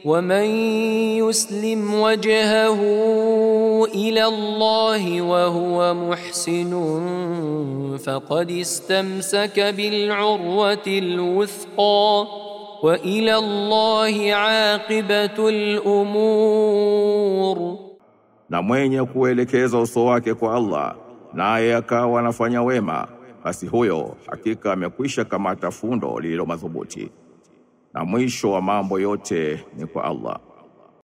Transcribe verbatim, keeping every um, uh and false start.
ومن يسلم وجهه إلى الله وهو محسن فقد استمسك بالعروة الوثقى وإلى الله عاقبة الأمور. Na mwenye kuelekeza uso wake kwa Allah naye akawa anafanya wema, basi huyo hakika amekwisha kamata fundo lililo madhubuti, na mwisho wa mambo yote ni kwa Allah.